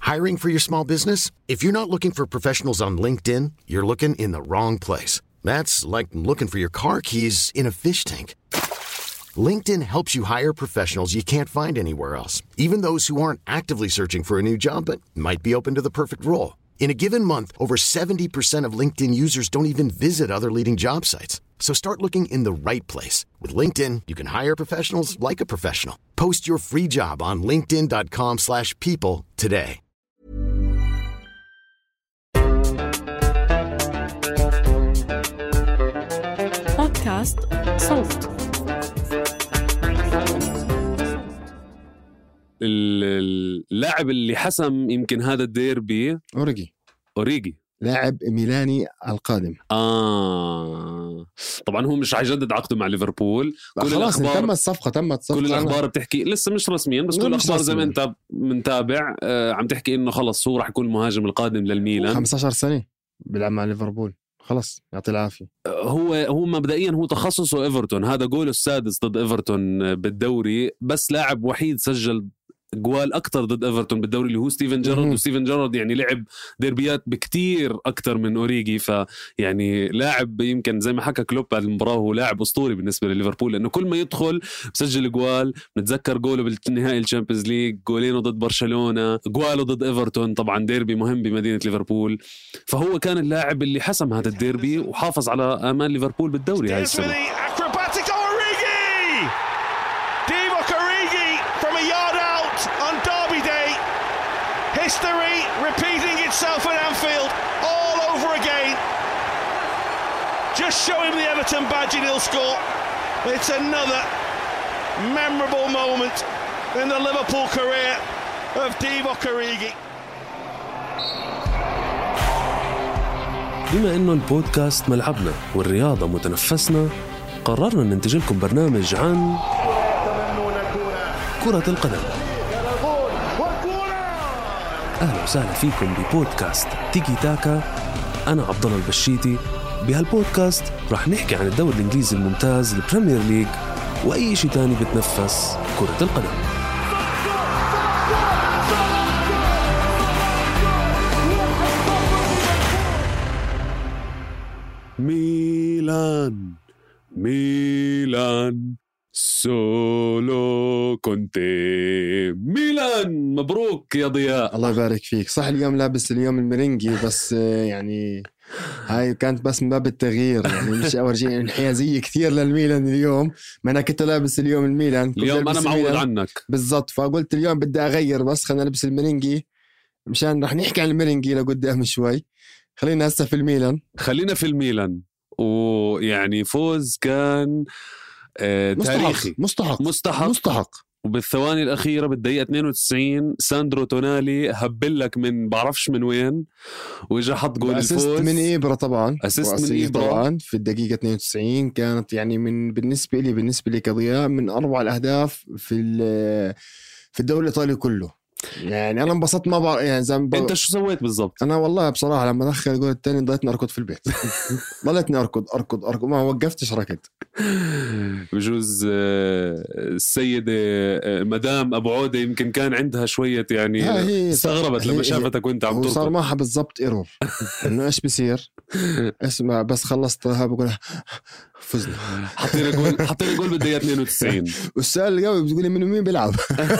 Hiring for your small business? If you're not looking for professionals on LinkedIn, you're looking in the wrong place. That's like looking for your car keys in a fish tank. LinkedIn helps you hire professionals you can't find anywhere else, even those who aren't actively searching for a new job but might be open to the perfect role. In a given month, over 70% of LinkedIn users don't even visit other leading job sites. So start looking in the right place. With LinkedIn, you can hire professionals like a professional. Post your free job on linkedin.com/people today. بودكاست صوت. اللاعب اللي حسم يمكن هذا الديربي أوريجي لاعب ميلاني القادم. طبعا هو مش هيجدد عقده مع ليفربول. خلاص تمت الصفقة. كل الأخبار بتحكي لسه مش رسميا، بس كل الأخبار زي ما أنت متابع عم تحكي إنه خلص هو راح يكون المهاجم القادم للميلان. 15 سنة بيلعب مع ليفربول، خلص يعطي العافية. هو مبدئيا هو تخصصه إيفرتون، هذا جوله السادس ضد إيفرتون بالدوري، بس لاعب وحيد سجل جوال أكتر ضد إيفرتون بالدوري اللي هو ستيفن جيرارد. وستيفن جيرارد يعني لعب ديربيات بكتير أكتر من أوريجي، فيعني لاعب يمكن زي ما حكى كلوب بعد المباراة هو لاعب أسطوري بالنسبة لليفربول، لأنه كل ما يدخل بسجل جوال. نتذكر جوله بالنهائي الشامبيونز ليج، جولينه ضد برشلونة، جواله ضد إيفرتون، طبعا ديربي مهم بمدينة ليفربول. فهو كان اللاعب اللي حسم هذا الديربي وحافظ على آمال ليفربول بالدوري هاي السنة. On Derby Day, history repeating itself at Anfield all over again. Just show him the Everton badge and he'll score. It's another memorable moment in the Liverpool career of Divock Origi. بما إنه البودكاست ملعبنا والرياضة متنفسنا، قررنا ننتج لكم برنامج عن كرة القدم. أهلا وسهلا فيكم ببودكاست تيكي تاكا. أنا عبد الله البشيتي. بهالبودكاست راح نحكي عن الدوري الإنجليزي الممتاز، البريمير ليج، وأي شيء تاني بتنفس كرة القدم. ميلان سولو كونتي. ميلان مبروك يا ضياء. الله يبارك فيك. صح اليوم لابس اليوم المرنجي، بس يعني هاي كانت بس من باب التغيير، يعني مش أورجين انحيازية كثير للميلان اليوم. ما أنا كنت لابس اليوم الميلان، اليوم أنا معود عنك بالضبط، فقلت اليوم بدي أغير، بس خلينا نلبس المرنجي مشان رح نحكي عن المرنجي لقدام شوي. خلينا هسه في الميلان. خلينا في الميلان. ويعني فوز كان تاريخي مستحق. وبالثواني الأخيرة بالدقيقة 92 ساندرو تونالي هبلك من بعرفش من وين وإجا حط جول الفوز من إبرة طبعا. أسيست من إبرة طبعا في الدقيقة 92. كانت يعني بالنسبة لي كضياء من أروع الأهداف في الدوري الإيطالي كله. يعني أنا انبسطت ما بعرف يعني أنت شو سويت بالضبط؟ أنا والله بصراحة لما دخل الجول الثاني ضليتني أركض في البيت. ضليتني أركض ما وقفتش ركض. بجوز السيدة مدام أبو عودة يمكن كان عندها شوية يعني استغربت لما شافتك وانت عم تركض. وصار معها بالضبط إيرور إنه إيش بيصير. اسمع بس خلصتها بقول فزنا. حطينا جول بالدقيقة 92. والسؤال الجوي بتقولي من مين بيلعب.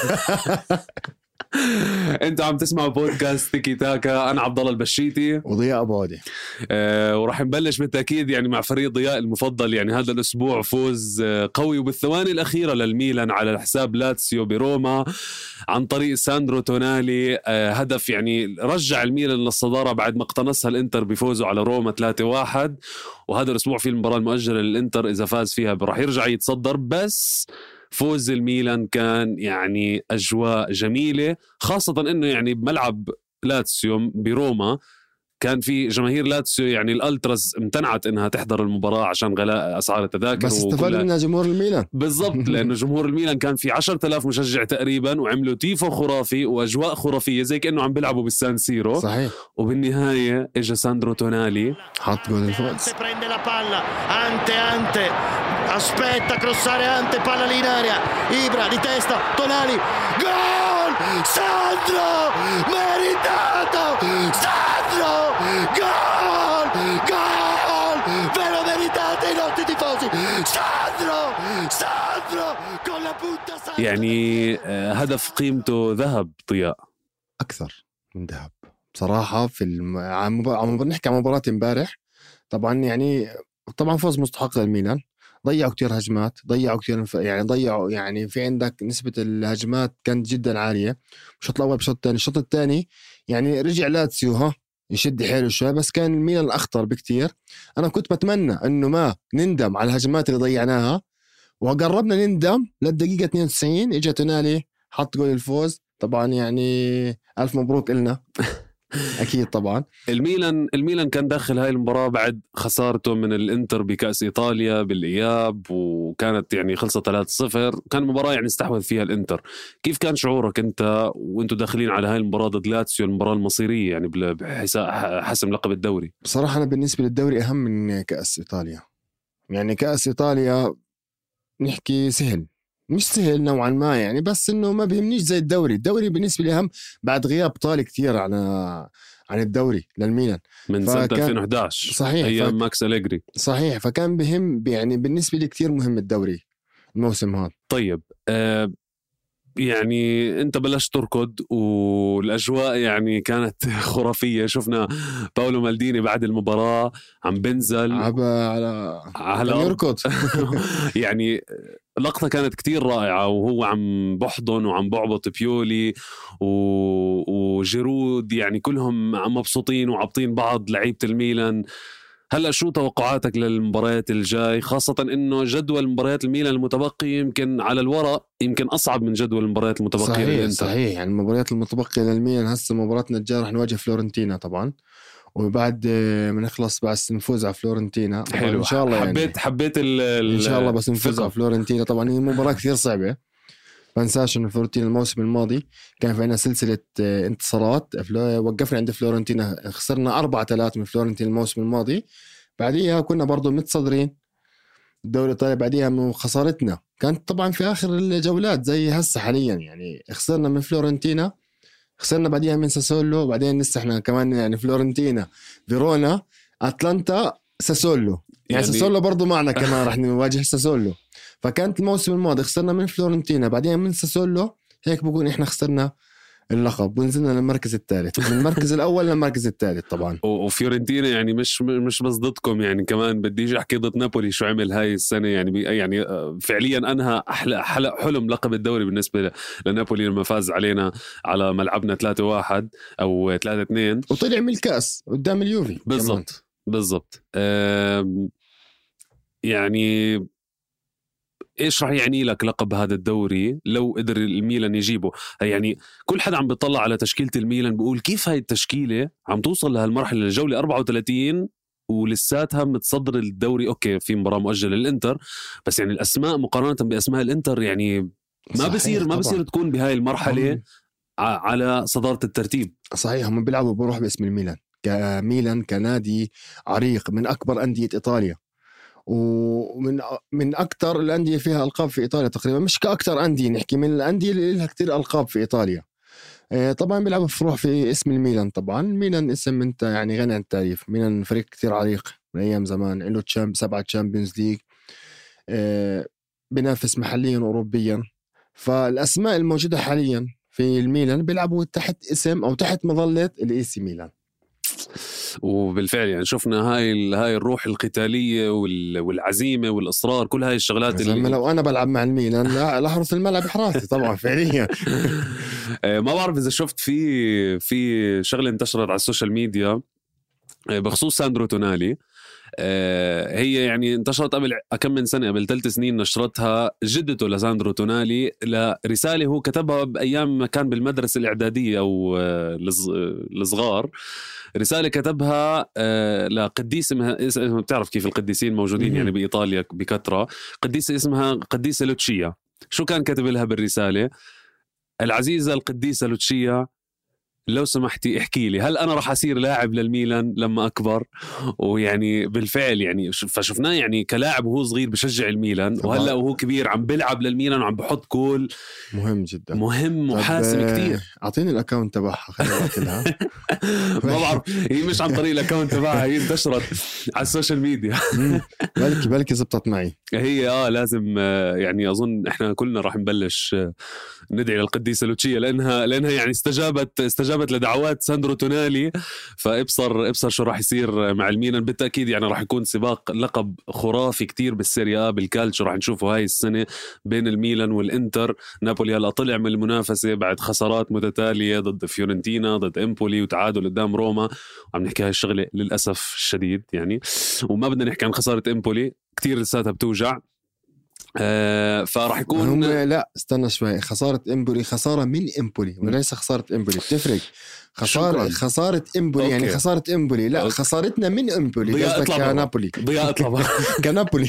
انت عم تسمعوا بودكاست تيكي تاكا. انا عبد الله البشيتي وضياء ابو عودة. وراح نبلش بالتاكيد يعني مع فريق ضياء المفضل. يعني هذا الاسبوع فوز قوي وبالثواني الاخيره للميلان على حساب لاتسيو بروما عن طريق ساندرو تونالي. هدف يعني رجع الميلان للصداره بعد ما اقتنصها الانتر بفوزه على روما 3-1. وهذا الاسبوع في المباراه المؤجله للانتر اذا فاز فيها راح يرجع يتصدر. بس فوز الميلان كان يعني أجواء جميلة، خاصة إنه يعني بملعب لاتسيو بروما كان في جماهير لاتسيو يعني الألتراس امتنعت إنها تحضر المباراة عشان غلاء أسعار التذاكر. بس استفاد منها جمهور الميلان بالضبط. لأنه جمهور الميلان كان في 10,000 مشجع تقريبا وعملوا تيفو خرافي وأجواء خرافية زي كأنه عم بيلعبوا بالسان سيرو. صحيح. وبالنهاية إجا ساندرو تونالي حط جول الفوز. Ante aspetta crossare Ante, palla lì in aria, Ibra di testa, Tonali, gol Sandro meritato, Sandro gol ve lo meritate i nostri tifosi, Sandro con la punta Sandro. يعني هدف قيمته ذهب ضياء أكثر من ذهب بصراحة. في نحكي عن مباراة امبارح طبعا، يعني طبعا فوز مستحق للميلان. ضيعوا كتير هجمات، ضيعوا يعني في عندك نسبة الهجمات كانت جدا عالية. الشوط الأول بالشوط الثاني. الشوط الثاني يعني رجع لاتسيو يشد حيله شوي، بس كان الميلان الأخطر بكتير. أنا كنت بتمنى إنه ما نندم على الهجمات اللي ضيعناها، وقربنا نندم للدقيقة 92 إجا تونالي حط جول الفوز. طبعا يعني ألف مبروك إلنا. أكيد طبعا. الميلان كان داخل هاي المباراة بعد خسارته من الانتر بكأس إيطاليا بالإياب، وكانت يعني خلصة 3-0. كان مباراة يعني استحوذ فيها الانتر. كيف كان شعورك أنت وأنتوا داخلين على هاي المباراة ضد لاتسيو، المباراة المصيرية يعني حسم لقب الدوري؟ بصراحة أنا بالنسبة للدوري أهم من كأس إيطاليا. يعني كأس إيطاليا نحكي سهل، مش سهل نوعا ما يعني، بس إنه ما بيهمنيش زي الدوري. الدوري بالنسبة لي أهم بعد غياب طال كتير عن الدوري للميلان من سنة 2011. صحيح. أيام ماكس أليجري. صحيح. فكان بهم يعني بالنسبة لي كتير مهم الدوري الموسم هذا. طيب يعني انت بلشت تركض والاجواء يعني كانت خرافيه. شفنا باولو مالديني بعد المباراه عم بنزل على يركض. يعني لقطه كانت كتير رائعه، وهو عم بحضن وعم بعبط بيولي وجيرود، يعني كلهم عم مبسوطين وعبطين بعض لعيبه الميلان. هلا شو توقعاتك للمباريات الجاي، خاصة إنه جدول مباريات الميلان المتبقي يمكن على الورق يمكن أصعب من جدول المباريات المتبقية للإنتر؟ صحيح. يعني المباريات المتبقية للميلان هسه مباراتنا الجاية رح نواجه فلورنتينا طبعا، وبعد ما نخلص بس نفوز على فلورنتينا. حلو. إن شاء الله حبيت إن شاء الله بس نفوز على فلورنتينا. طبعا هي مباراة كثير صعبة. فانساش إنه فلورنتينا الموسم الماضي كان في عنا سلسلة انتصارات، وقفنا عند فلورنتينا، خسرنا 4-3 من فلورنتينا الموسم الماضي. بعديها كنا برضو متصدرين الدوري الإيطالي. بعديها من خسارتنا كانت طبعا في آخر الجولات زي هسه حاليا، يعني خسرنا من فلورنتينا، خسرنا بعديها من ساسولو، بعدين لسه احنا كمان يعني فلورنتينا، فيرونا، أتلانتا، ساسولو. يعني ساسولو برضو معنا كمان رح نواجه ساسولو. فكانت الموسم الماضي خسرنا من فلورنتينا، بعدين من ساسولو، هيك بقول احنا خسرنا اللقب ونزلنا للمركز الثالث، من المركز الأول للمركز الثالث طبعا. وفيورنتينا يعني مش بس ضدكم، يعني كمان بدي أحكي ضد نابولي شو عمل هاي السنة. يعني فعليا أنها حلم لقب الدوري بالنسبة لنابولي لما فاز علينا على ملعبنا 3-1 أو 3-2 وطلع من الكأس قدام اليوفي. بالضبط. يعني إيش رح يعني لك لقب هذا الدوري لو قدر الميلان يجيبه؟ يعني كل حدا عم بيطلع على تشكيلة الميلان بيقول كيف هاي التشكيلة عم توصل لهالمرحلة، الجولة 34 ولساتها متصدر الدوري. أوكي في مباراة مؤجلة للإنتر، بس يعني الأسماء مقارنة بأسماء الإنتر يعني ما بصير تكون بهاي المرحلة على صدارة الترتيب. صحيح. هم بيلعبوا بروح باسم الميلان، كميلان كنادي عريق من أكبر أندية إيطاليا، ومن أكتر الأندية فيها ألقاب في إيطاليا تقريبا، مش كأكتر أندية، نحكي من الأندية اللي لها كتير ألقاب في إيطاليا. طبعا بيلعبوا فروح في اسم الميلان. طبعا ميلان اسم انت يعني غني عن التعريف. ميلان فريق كتير عريق من أيام زمان، له 7 تشامبيونز ليج، بينافس محليا وأوروبيا. فالأسماء الموجودة حاليا في الميلان بيلعبوا تحت اسم أو تحت مظلة الإيسي ميلان. وبالفعل يعني شفنا هاي الروح القتالية والعزيمة والإصرار، كل هاي الشغلات اللي لو أنا بلعب مع الميلان لا أحرس الملعب حراسي طبعا فعليا. ما بعرف إذا شفت في شغلة انتشرت على السوشيال ميديا بخصوص ساندرو تونالي. هي يعني انتشرت قبل كم من سنة، قبل 3 سنين نشرتها جدته لساندرو تونالي لرسالة هو كتبها بأيام ما كان بالمدرسة الإعدادية أو الصغار. رسالة كتبها لقديسة اسمها بتعرف كيف القديسين موجودين يعني بإيطاليا بكثرة. قديسة اسمها قديسة لوتشيا. شو كان كتب لها بالرسالة؟ العزيزة القديسة لوتشيا، لو سمحتي احكي لي هل أنا راح أصير لاعب للميلان لما أكبر؟ ويعني بالفعل يعني فشفناه يعني كلاعب وهو صغير بشجع الميلان، وهلأ وهو كبير عم بلعب للميلان وعم بحط جول مهم جدا، مهم وحاسم كتير. أعطيني الأكاونت تبعها خليني أكلها. ما بعرف، هي مش عن طريق الأكاونت تبعها، هي انتشرت على السوشيال ميديا. بلكي زبطت معي. هي لازم يعني أظن إحنا كلنا راح نبلش ندعي للقديسة لوتشيا لأنها يعني استجابت لدعوات ساندرو تونالي. فابصر شو راح يصير مع الميلان. بالتأكيد يعني راح يكون سباق لقب خرافي كتير بالسيريا بالكالتشو راح نشوفه هاي السنة بين الميلان والإنتر. نابولي هلا طلع من المنافسة بعد خسارات متتالية ضد فيورنتينا ضد إمبولي وتعادل قدام روما. عم نحكي هاي الشغلة للأسف الشديد يعني، وما بدنا نحكي عن خسارة إمبولي كتير لساتها بتوجع. فراح يكون لا استنى شوي، خسارة إمبولي خسارة من إمبولي وليس خسارة إمبولي، بتفرق. خسارة إمبولي يعني خسارة إمبولي، لا خسارتنا من إمبولي قصدك كنابولي. ضياء اطلع كنابولي.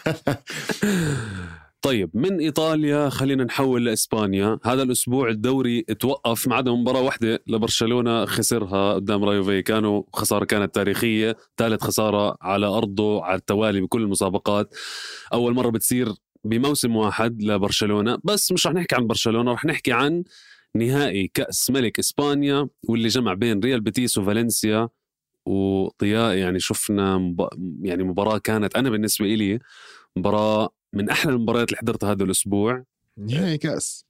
طيب من إيطاليا خلينا نحول لإسبانيا. هذا الأسبوع الدوري اتوقف ما عدا مباراة واحدة لبرشلونة خسرها قدام رايو فايكانو، خسارة كانت تاريخية، ثالث خسارة على أرضه على التوالي بكل المسابقات، أول مرة بتصير بموسم واحد لبرشلونة. بس مش رح نحكي عن برشلونة، رح نحكي عن نهائي كأس ملك إسبانيا واللي جمع بين ريال بيتيس وفالنسيا. وضياء يعني شفنا يعني مباراة كانت أنا بالنسبة إلي مباراة من أحلى المباريات اللي حضرتها هذا الأسبوع. نهائي كأس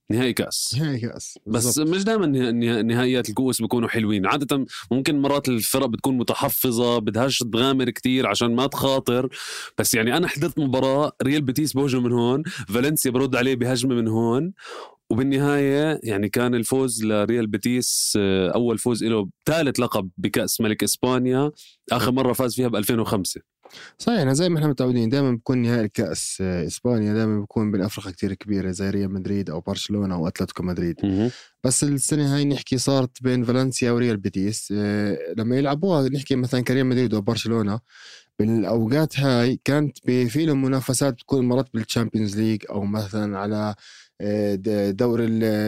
بس مش دائما نهائيات الكؤوس بيكونوا حلوين. عادة ممكن مرات الفرق بتكون متحفظة بدهاش تغامر كتير عشان ما تخاطر. بس يعني أنا حضرت مباراة ريال بيتيس بوجه من هون، فالنسيا برد عليه بهجمة من هون، وبالنهاية يعني كان الفوز لريال بيتيس أول فوز له ثالث لقب بكأس ملك إسبانيا، آخر مرة فاز فيها ب2005. صحيح، زي ما احنا متعودين دائما بكون نهائي الكأس إسبانيا دائما بكون بين أفرقة كتير كبيرة زي ريال مدريد أو برشلونة أو أتلتيكو مدريد. بس السنة هاي نحكي صارت بين فالنسيا وريال بيتيس. لما يلعبوها نحكي مثلا كريال مدريد وبرشلونة بالأوقات هاي كانت في لهم منافسات تكون مرات بالتشامبيونز ليج أو مثلا على دور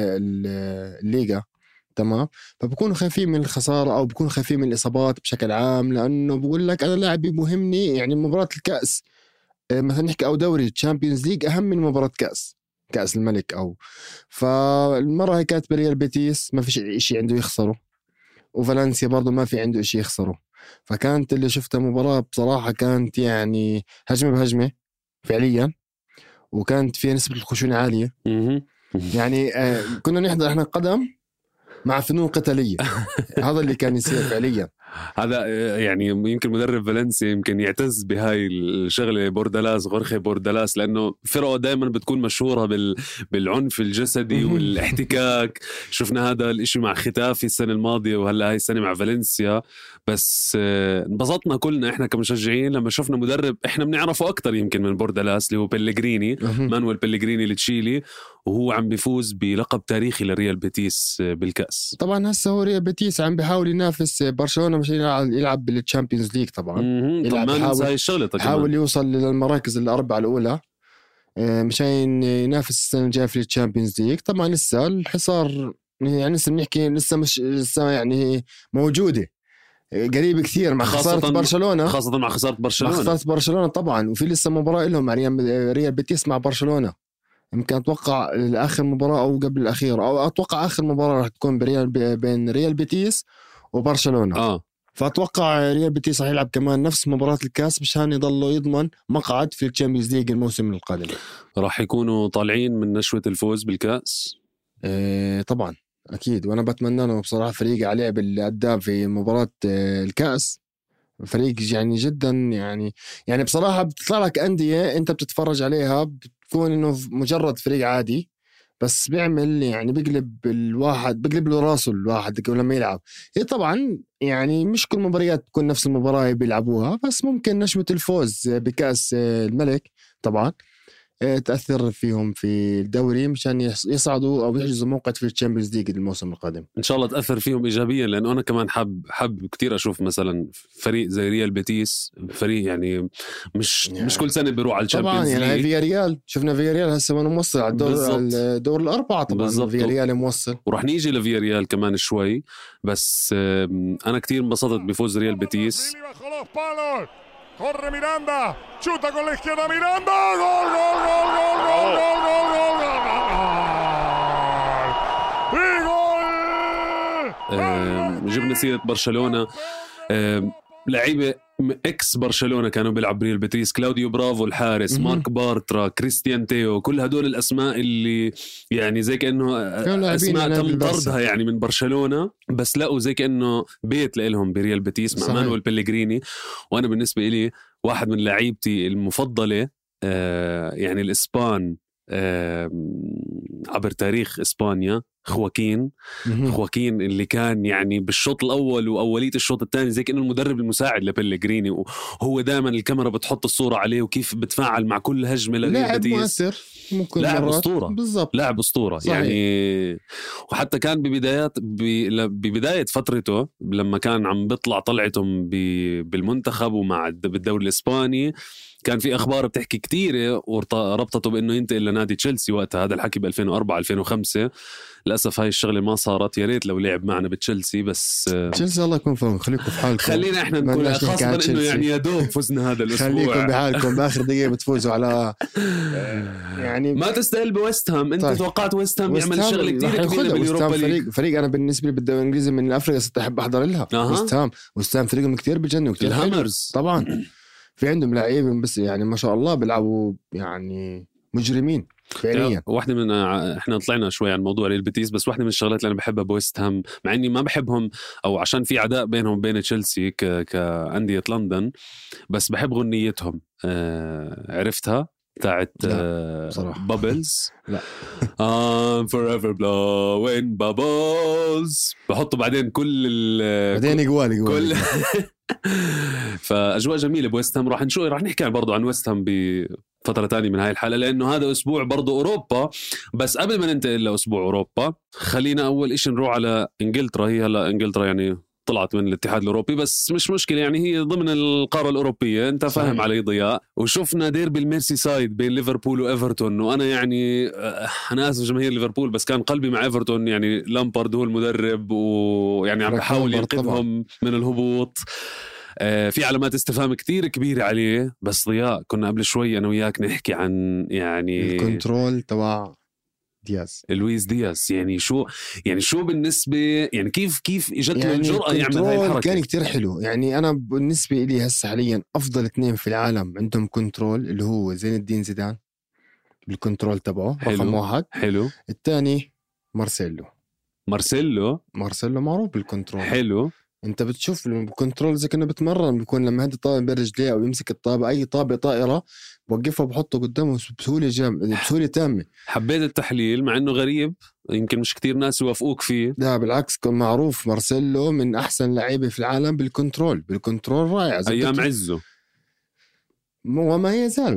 الليغا، تمام. فبكونوا خايفين من الخسارة أو بكونوا خايفين من الإصابات بشكل عام، لأنه بقول لك أنا لاعبي مهمني. يعني مباراة الكأس مثلا نحكي أو دوري الشامبيونز ليج أهم من مباراة كأس الملك. أو فالمرة هي كانت بريال بيتيس ما فيش إشي عنده يخسره، وفالنسيا برضو ما في عنده إشي يخسره. فكانت اللي شفتها مباراة بصراحة كانت يعني هجمة بهجمة فعليا، وكانت فيها نسبة الخشونة عالية. يعني كنا نحضر احنا قدم مع فنون قتالية. هذا اللي كان يصير فعليا. هذا يعني يمكن مدرب فالنسيا يمكن يعتز بهاي الشغلة بوردالاس، غورخي بوردالاس، لأنه فرقه دائما بتكون مشهورة بالعنف الجسدي والاحتكاك. شفنا هذا الاشي مع ختافي السنة الماضية وهلأ هاي السنة مع فالنسيا. بس انبسطنا كلنا احنا كمشجعين لما شفنا مدرب احنا بنعرفه أكتر يمكن من بوردالاس اللي هو بيليغريني، مانويل بيليغريني لتشيلي، وهو عم بيفوز بلقب تاريخي لريال بيتيس بالكأس. طبعا هسه هو ريال بيتيس عم بيحاول ينافس برشلونة مش يلعب بالتشامبيونز ليج طبعا. يحاول يوصل للمراكز الأربعة الأولى مشان ينافس السنة الجاية في التشامبيونز ليج. طبعا لسه الحصار يعني لسه بنحكي لسه يعني موجودة قريب كثير مع خسارة برشلونة، خاصة مع خسارة برشلونة طبعا. وفي لسه مباراة لهم مع ريال بيتيس مع برشلونة، يمكن أتوقع آخر مباراة أو قبل الأخير، أو أتوقع آخر مباراة راح تكون بين ريال بيتيس وبرشلونة. فأتوقع ريال بيتيس راح يلعب كمان نفس مباراة الكاس مشان يضلوا يضمن مقعد في الشامبيونز ليج الموسم القادم. راح يكونوا طالعين من نشوة الفوز بالكاس طبعا أكيد، وأنا بتمنى له بصراحة فريق عليه بالأداء في مباراة الكاس، فريق يعني جدا يعني بصراحة بتطلع لك أندية أنت بتتفرج عليها بتكون إنه مجرد فريق عادي، بس بيعمل يعني بيقلب له راسه الواحد لما يلعب. إيه طبعا يعني مش كل مباريات تكون نفس المباراة بيلعبوها، بس ممكن نشوة الفوز بكأس الملك طبعا تأثر فيهم في الدوري مشان يصعدوا أو يحجزوا موقع في الشامبيونز ليج الموسم القادم. إن شاء الله تأثر فيهم إيجابيا، لأنه أنا كمان حب كتير أشوف مثلا فريق زي ريال بيتيس، فريق يعني مش كل سنة بيروح على الشامبيونز ليج. طبعا يعني في ريال شفنا في ريال هسه ما موصل على الدور الأربعة طبعا. في ريال موصل ورح نيجي لفي ريال كمان شوي، بس أنا كتير انبسطت بفوز ريال بيتيس. Corre Miranda, chuta con la izquierda Miranda, gol, gol, gol, gol, gol, gol, gol, gol, gol, gol. جبنا سيرة برشلونة، لعيبة اكس برشلونة كانوا بيلعب ريال بيتيس، كلاوديو برافو الحارس، مارك بارترا، كريستيان تيو، كل هدول الأسماء اللي يعني زي كأنه أسماء تم طردها يعني من برشلونة، بس لقوا زي كأنه بيت لهم بريال بيتيس مع مانويل بيليغريني. وأنا بالنسبة إلي واحد من لاعيبتي المفضلة يعني الإسبان عبر تاريخ إسبانيا، خواكين اللي كان يعني بالشوط الأول وأولية الشوط الثاني زي كأنه المدرب المساعد لبيليغريني، وهو دائما الكاميرا بتحط الصورة عليه وكيف بتفاعل مع كل هجمة لاعب مؤثر، ممكن لاعب أسطورة بالضبط، لاعب أسطورة صحيح. يعني وحتى كان ببداية فترته لما كان عم بيطلع طلعتهم بالمنتخب ومع بالدوري الإسباني، كان في أخبار بتحكي كتيرة وربطته بأنه ينتقل لنادي تشيلسي وقتها. هذا الحكي ب2004-2005. للأسف هاي الشغلة ما صارت. يا ريت لو لعب معنا بتشيلسي، بس تشيلسي الله يكون فوق. خليكم في حالكم، خلينا احنا نقول خاصة انه يعني يا دوب فزنا هذا الاسبوع. خليكم بحالكم، باخر دقيقة بتفوزوا على يعني ما تستاهل بويست هام. انت توقعت ويست هام يعمل شغلة كتير كبيرة باليوروبا ليج. فريق انا بالنسبة لي بالدوري الانجليزي من افريقيا استحب احضر لها. ويست هام فريقهم كتير بجنوا كتير الهامرز طبعا. في عندهم لاعبين بس يعني ما شاء الله بيلعبوا يعني مجرمين فعليا. واحدة من احنا طلعنا شوي عن موضوع ريال بيتيس، بس واحدة من الشغلات اللي انا بحبها بويست هام، مع اني ما بحبهم او عشان في عداء بينهم وبين تشيلسي كأندية لندن، بس بحب غنيتهم. عرفتها تاعت بابلز. لا I'm forever blowing bubbles. بحطوا بعدين بعدين يقوال كل فأجواء جميلة بويست هام. راح نحكي برضو عن ويست هام بفترة تانية من هاي الحلقة، لأنه هذا أسبوع برضو أوروبا. بس قبل ما ننتقل لأسبوع أوروبا، خلينا أول إشي نروح على إنجلترا. هي هلا إنجلترا يعني طلعت من الاتحاد الأوروبي، بس مش مشكلة، يعني هي ضمن القارة الأوروبية. أنت فاهم علي ضياء. وشفنا ديربي الميرسي سايد بين ليفربول وإيفرتون، وأنا يعني أنا آسف جماهير ليفربول، بس كان قلبي مع إيفرتون. يعني لامبارد هو المدرب، ويعني عم بحاول ينقذهم من الهبوط. في علامات استفهام كتير كبيرة عليه. بس ضياء، كنا قبل شوي أنا وياك نحكي عن يعني الكنترول تبع لويس دياز. يعني شو بالنسبة، يعني كيف اجت له الجرأة يعمل هاي الحركة؟ كان كتير حلو. يعني أنا بالنسبة لي هسه حاليا أفضل 2 في العالم عندهم كنترول، اللي هو زين الدين زيدان بالكنترول تبعه رقم 1. حلو. الثاني مارسيلو معروف بالكنترول. حلو. انت بتشوف الكنترول زي كأنه بتمرن، بيكون لما هدي طابة برجليه او يمسك الطابة، اي طابة طائرة بوقفها بحطه قدامه بسهولة تامة. حبيت التحليل، مع انه غريب، يمكن مش كتير ناس يوافقوك فيه. لا بالعكس، كان معروف مارسيلو من احسن لعيبة في العالم بالكنترول رائع ايام عزه، وما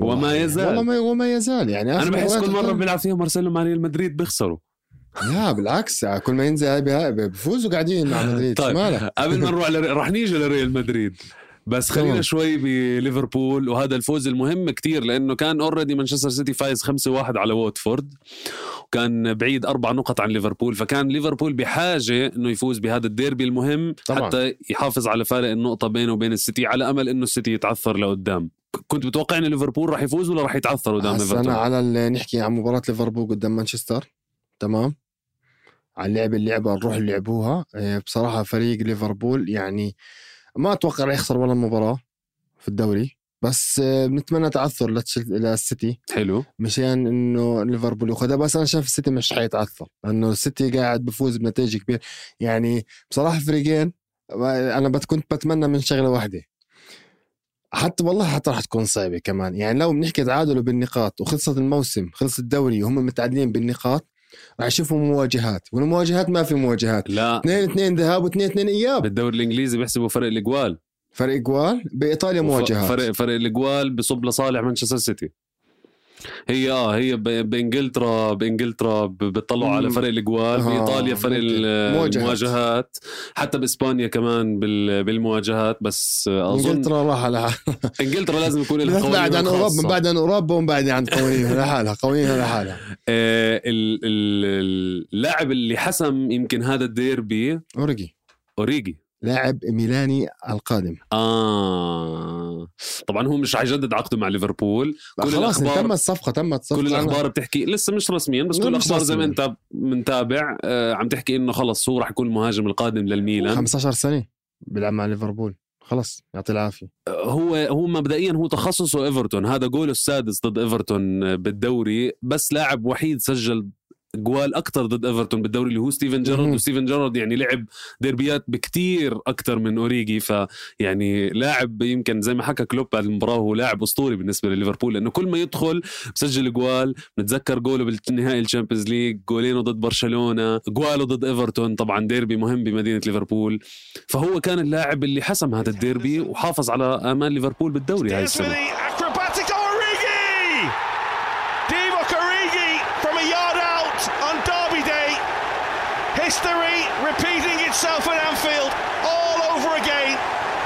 يزال يعني. انا بحس كل مرة بيلعب فيها مارسيلو مع ريال مدريد بيخسروا. لا بالعكس، كل ما ينزل بفوزوا قاعدين مع مدريد. طيب قبل ما نروح رح نيجي لريال مدريد، بس خلينا شوي بليفربول وهذا الفوز المهم كتير، لأنه كان أوريدي مانشستر سيتي فايز 5-1 على واتفورد، وكان بعيد 4 نقط عن ليفربول. فكان ليفربول بحاجة إنه يفوز بهذا الديربي المهم طبعا، حتى يحافظ على فارق النقطة بينه وبين السيتي، على أمل إنه السيتي يتعثر لقدام. كنت بتوقع إن ليفربول رح يفوز ولا رح يتعثر قدام ليفربول؟ أنا على نحكي عن مباراة ليفربول قدام مانشستر، تمام، على اللعبة الروح اللي لعبوها. بصراحة فريق ليفربول يعني ما أتوقع رح يخسر ولا مباراة في الدوري، بس بنتمنى تعثر للسيتي. حلو، مشان إنه ليفربول ياخذها. بس أنا شايف السيتي مش حيتعثر، لأنه السيتي قاعد بفوز بنتائج كبير. يعني بصراحة فريقين أنا كنت بتمنى من شغلة واحدة، حتى راح تكون صعبة كمان. يعني لو بنحكي تعادلوا بالنقاط وخلصت الموسم، خلص الدوري وهم متعادلين بالنقاط، راح يشوفوا مواجهات، والمواجهات ما في مواجهات. لا 2-2 ذهاب و2-2 إياب. بالدوري الإنجليزي بيحسبوا فرق الإجوال. بإيطاليا مواجهات فرق الإجوال بصب لصالح مانشستر سيتي. هي بإنجلترا بتطلعوا على فرق الجوال، بإيطاليا فرق المواجهات، حتى بإسبانيا كمان بالمواجهات. بس أظن إنجلترا راح على إنجلترا لازم يكون لها قوانين بعد عن أوروبا، من بعد عن أوروبا ومن بعد عن قوانينها لحالها، قوانينها لحالها. اللاعب اللي حسم يمكن هذا الديربي أوريجي لاعب ميلاني القادم. طبعا هو مش هيجدد عقده مع ليفربول. خلاص تمت الصفقة. كل الأخبار بتحكي لسه مش رسميا، بس كل الأخبار زي ما أنت منتابع عم تحكي إنه خلص هو راح يكون المهاجم القادم للميلان. 15 سنة بيلعب مع ليفربول، خلص يعطي العافية. هو مبدئيا هو تخصصه إيفرتون، هذا جوله السادس ضد إيفرتون بالدوري، بس لاعب وحيد سجل جوال أكتر ضد إيفرتون بالدوري اللي هو ستيفن جيرارد. وستيفن جيرارد يعني لعب ديربيات بكتير أكتر من أوريجي، فيعني لاعب يمكن زي ما حكى كلوب بعد المباراة هو لاعب أسطوري بالنسبة لليفربول، لأنه كل ما يدخل بسجل جوال. نتذكر جوله بالنهائي الشامبيونز ليج، جولينه ضد برشلونة، جواله ضد إيفرتون، طبعا ديربي مهم بمدينة ليفربول. فهو كان اللاعب اللي حسم هذا الديربي وحافظ على آمال ليفربول بالدوري هاي السنة. On Derby Day, history repeating itself at Anfield all over again.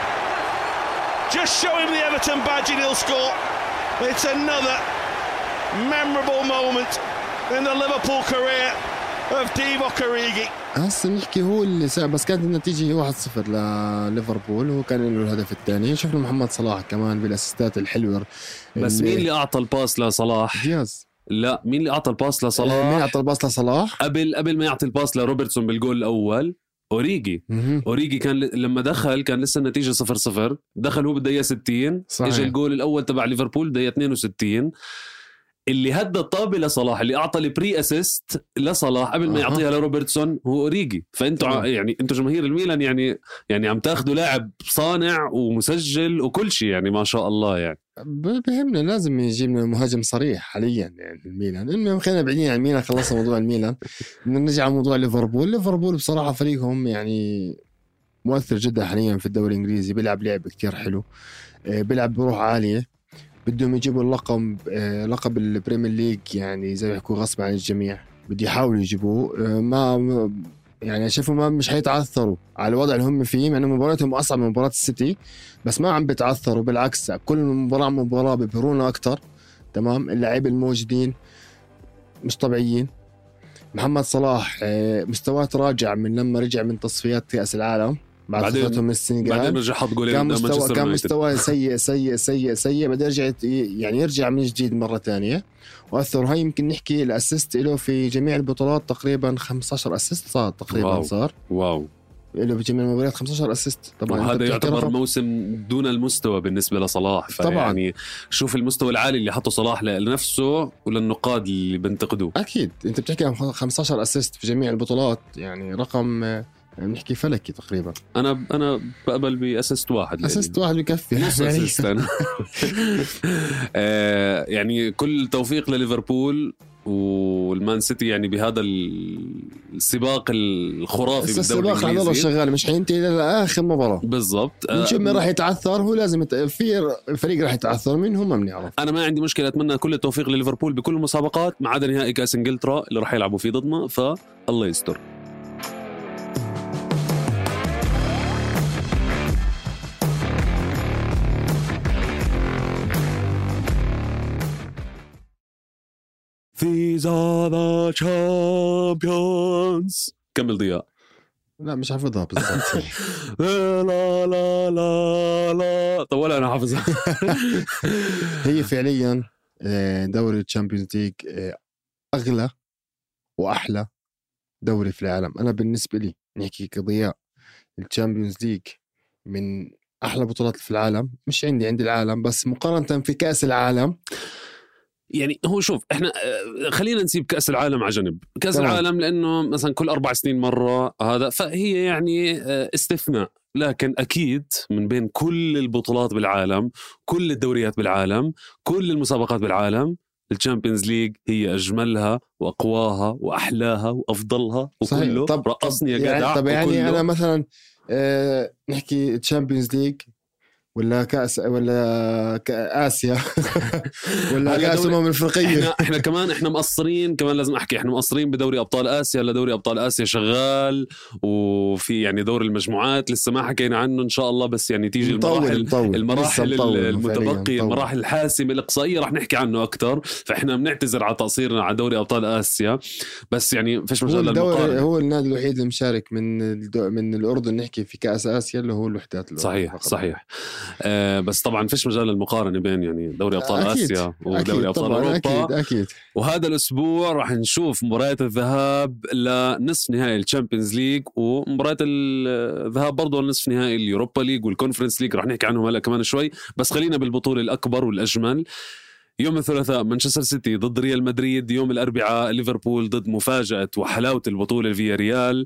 Just show him the Everton badge and he'll score. It's another memorable moment in the Liverpool career of Divock Origi. هسه نحكي هو اللي ساعد، بس كانت النتيجة 1-0 لليفربول، هو كان له الهدف الثاني. شفنا محمد صلاح كمان بالأسيستات الحلوة. بس مين اللي أعطى الباس لصلاح؟ دياز. لا، مين اللي أعطى الباس لصلاح؟ مين أعطى الباس لصلاح؟ قبل ما يعطي الباس لروبرتسون بالجول الأول أوريجي كان لما دخل كان لسه النتيجة 0-0، دخل هو بالدقيقة 60، إجا الجول الأول تبع ليفربول دقيقة 62. اللي هدى الطابة لصلاح، اللي أعطى البري أسيست لصلاح قبل ما يعطيها لروبرتسون هو أوريجي. فأنتوا يعني أنتوا جماهير الميلان يعني عم تاخدوا لاعب صانع ومسجل وكل شيء، يعني ما شاء الله. يعني بهمنا لازم يجيب لنا مهاجم صريح حاليا يعني الميلان. المهم خلينا بعيدين عن الميلان، خلصنا موضوع الميلان. نرجع على موضوع ليفربول بصراحة فريقهم يعني مؤثر جدا حاليا في الدوري الإنجليزي، بيلعب لعب كتير حلو، بيلعب بروح عالية. بدهم يجيبوا لقب البريمير ليج، يعني زي ما يحكوا غصب عن الجميع، بدي يحاولوا يجيبوه. ما يعني شايفوا ما مش هيتعثروا على الوضع اللي هم فيه، مع انه مباراتهم اصعب من مباراة السيتي، بس ما عم بيتعثروا، بالعكس كل مباراة بيبهرونا اكتر. تمام، اللاعبين الموجودين مش طبيعيين. محمد صلاح مستواه راجع من لما رجع من تصفيات كأس العالم بعد خسارتهم من السنغال، بعدين رجع حط جولين. كان مستواه سيء بعدين رجع يعني يرجع من جديد مرة ثانية وأثر. هاي يمكن نحكي الأسيست له في جميع البطولات تقريبا 15 أسيست صار تقريبا. واو له بجميع المباريات 15 أسيست. طبعا هذا يعتبر موسم دون المستوى بالنسبة لصلاح. طبعا يعني شوف المستوى العالي اللي حطه صلاح لنفسه وللنقاد اللي بنتقدوه. أكيد أنت بتحكي عن 15 أسيست في جميع البطولات، يعني رقم نحكي فلكي تقريبا. انا بقبل باسيست واحد بكفي نص اسيست انا. يعني كل توفيق لليفربول والمان سيتي يعني بهذا السباق الخرافي بالدوري الانجليزي. السباق هذا شغال مش حينتهي الى اخر مباراه بالضبط. نشوف مين راح يتعثر. هو لازم في فريق راح يتعثر منهم ما بنعرف. انا ما عندي مشكله، اتمنى كل التوفيق لليفربول بكل المسابقات ما عدا نهائي كاس انجلترا اللي راح يلعبوا فيه ضدنا، فالله يستر. These are the champions. كمل ضياء. لا مش حافظها بالضبط. لا لا لا لا طب ولا أنا حافظها. هي فعليا دوري الشامبيونز ليج أغلى وأحلى دوري في العالم. أنا بالنسبة لي نحكي كضياء، الشامبيونز ليج من أحلى بطولات في العالم. مش عندي العالم، بس مقارنة في كأس العالم يعني هو شوف احنا خلينا نسيب كأس العالم على جنب. كأس العالم لأنه مثلا كل 4 سنين مرة هذا، فهي يعني استثناء. لكن أكيد من بين كل البطولات بالعالم، كل الدوريات بالعالم، كل المسابقات بالعالم، الشامبيونز ليج هي أجملها وأقواها وأحلاها وأفضلها وكله. رقصني يا جدع. طب يعني أنا مثلا نحكي الشامبيونز ليج ولا كأس ولا آسيا ولا كأس الأفريقية. احنا كمان احنا مقصرين، كمان لازم احكي احنا مقصرين بدوري ابطال اسيا. لدوري ابطال اسيا شغال، وفي يعني دور المجموعات لسه ما حكينا عنه ان شاء الله، بس يعني تيجي المراحل المتبقية، المراحل الحاسمة الإقصائية راح نحكي عنه أكتر. فإحنا بنعتذر على تقصيرنا على دوري أبطال آسيا، بس يعني فيش مجال للمقارنة. هو النادي الوحيد اللي مشارك من الأردن نحكي في كأس آسيا اللي هو الوحدات الأردن. صحيح. بس طبعا فيش مجال للمقارنة بين يعني دوري أبطال آسيا ودوري أبطال أوروبا. أكيد. وهذا الأسبوع راح نشوف مباريات الذهاب لنصف نهائي الشامبيونز ليج، ومباريات الذهاب برضو لنصف نهائي اليوروبا ليج والكونفرنس ليج، راح نحكي عنهم هلا كمان شوي. بس خلينا بالبطولة الأكبر والأجمل. يوم الثلاثاء مانشستر سيتي ضد ريال مدريد، يوم الأربعاء ليفربول ضد مفاجأة وحلاوة البطولة فيا ريال.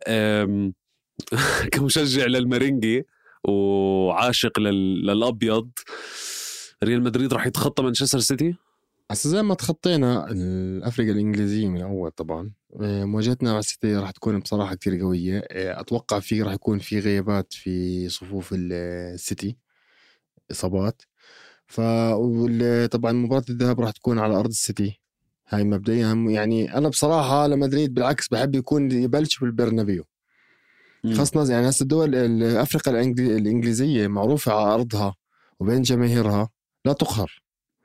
كمشجع للمرينجي وعاشق للأبيض، ريال مدريد راح يتخطى مانشستر سيتي. هسه زي ما تخطينا الأفريقيا الإنجليزية من أول، طبعا مواجهتنا مع السيتي راح تكون بصراحة كتير قوية. أتوقع فيه راح يكون في غيابات في صفوف السيتي، إصابات. طبعا مباراة الذهاب راح تكون على أرض السيتي، هاي مبدئيا. يعني أنا بصراحة لمدريد بالعكس بحب يكون يبلش بالبرنابيو، خاصة يعني هسه الدول الأفريقيا الإنجليزية معروفة على أرضها وبين جماهيرها لا تقهر.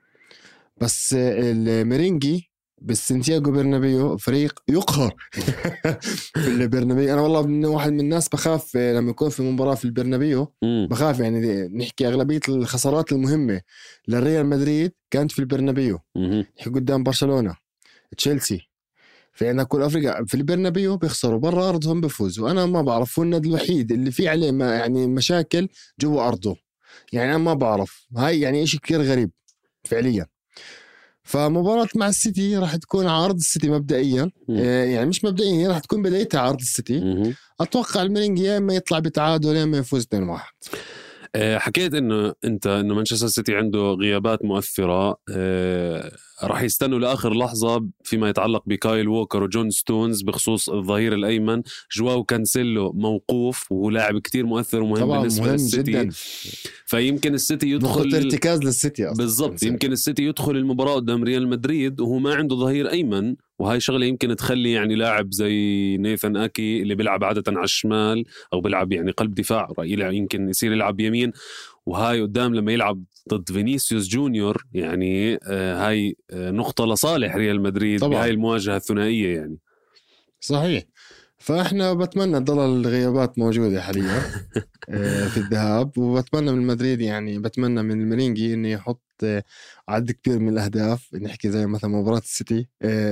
بس الميرينجي بالسانتياغو برنابيو فريق يقهر في البرنابيو. أنا والله واحد من الناس بخاف لما يكون في مباراة في البرنابيو، بخاف. يعني نحكي أغلبية الخسارات المهمة للريال مدريد كانت في البرنابيو، نحكي قدام برشلونة، تشيلسي، في عندنا كل أفريقيا في البرنابيو بيخسروا، برا أرضهم بيفوزوا. وأنا ما بعرف، هو النادي الوحيد اللي فيه عليه يعني مشاكل جوا أرضه. يعني أنا ما بعرف، هاي يعني إشي كتير غريب فعليا. فمباراة مع السيتي راح تكون على أرض السيتي مبدئيا، يعني مش مبدئيا، راح تكون بدايتها على أرض السيتي. أتوقع الميرينج يا إما يطلع بتعادل يا إما يفوز 2-1. حكيت انه مانشستر سيتي عنده غيابات مؤثرة. راح يستنوا لآخر لحظة فيما يتعلق بكايل ووكر وجون ستونز بخصوص الظهير الأيمن. جواو كانسيلو موقوف، وهو لاعب كتير مؤثر ومهم بالنسبة للسيتي جداً. فيمكن السيتي يدخل ارتكاز للسيتي بالضبط. يمكن السيتي يدخل المباراة قدام ريال مدريد وهو ما عنده ظهير أيمن، وهاي شغلة يمكن تخلي يعني لاعب زي نيثان أكي اللي بيلعب عادة على الشمال أو بيلعب يعني قلب دفاع، يمكن يصير يلعب يمين. وهاي قدام لما يلعب ضد فينيسيوس جونيور، يعني هاي نقطة لصالح ريال مدريد طبعا بهاي المواجهة الثنائية يعني. صحيح. فإحنا بتمنى تضل الغيابات موجودة حاليا في الذهاب، وبتمنى من مدريد، يعني بتمنى من الميرينجي إنه يحط عدد كبير من الأهداف. نحكي زي مثلا مباراة السيتي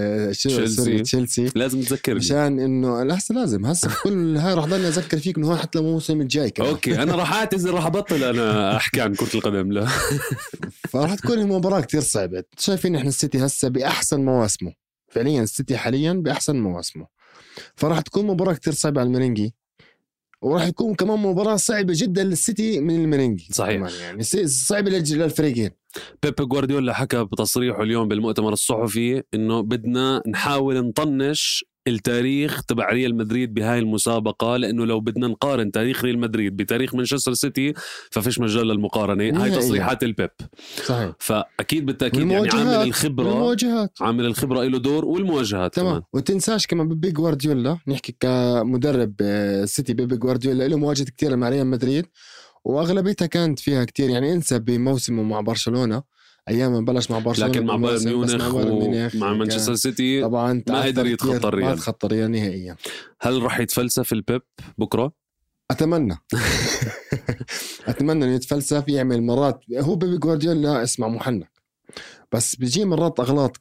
تشيلسي لازم تذكرني عشان إنه هسه لازم هسه كل هاي راح ضلني أذكر فيك إنه هو حتى الموسم الجاي كمان. أوكي أنا راح أعتذر، راح أبطل أنا أحكي عن كرة القدم لا فراح تكون المباراة كتير صعبة. شايفين إحنا السيتي هسه بأحسن مواسمه فعليا، السيتي حاليا بأحسن مواسمه، فراح تكون مباراة كتير صعبة على الميرينجي، وراح يكون كمان مباراة صعبة جدا للسيتي من الميرينجي. صحيح. يعني صعبة للفريقين. بيب غوارديولا حكى بتصريحه اليوم بالمؤتمر الصحفي إنه بدنا نحاول نطنش التاريخ تبع ريال مدريد بهاي المسابقة، لأنه لو بدنا نقارن تاريخ ريال مدريد بتاريخ مانشستر سيتي ففيش مجال للمقارنة. هاي تصريحات البيب. صحيح. فأكيد بالتأكيد يعني عامل الخبرة له دور، والمواجهات تمام. وتنساش كمان بيب غوارديولا، نحكي كمدرب سيتي، بيب غوارديولا له مواجهات كتيرة مع ريال مدريد وأغلبيتها كانت فيها كتير. يعني انسى بموسمه مع برشلونة، ايام ما بلش مع برشلونه، لكن مع بايرن ميونخ ومع مانشستر سيتي طبعا ما قدر يتخطى الريال، ما تخطى الريال نهائيا. هل راح يتفلسف البيب بكره؟ اتمنى اتمنى انه يتفلسف، يعمل مرات. هو بيب غوارديولا اسمع محنك، بس بيجي مرات اغلاط